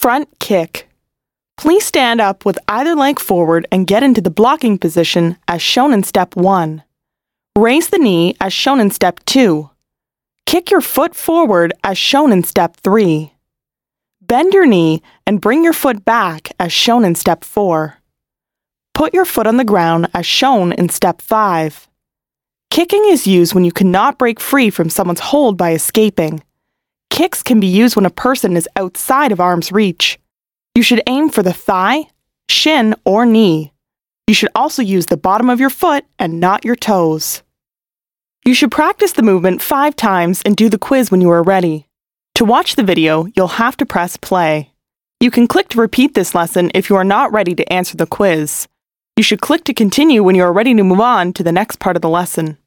Front kick. Please stand up with either leg forward and get into the blocking position as shown in step 1. Raise the knee as shown in step 2. Kick your foot forward as shown in step 3. Bend your knee and bring your foot back as shown in step 4. Put your foot on the ground as shown in step 5. Kicking is used when you cannot break free from someone's hold by escaping. Kicks can be used when a person is outside of arm's reach. You should aim for the thigh, shin, or knee. You should also use the bottom of your foot and not your toes. You should practice the movement 5 times and do the quiz when you are ready. To watch the video, you'll have to press play. You can click to repeat this lesson if you are not ready to answer the quiz. You should click to continue when you are ready to move on to the next part of the lesson.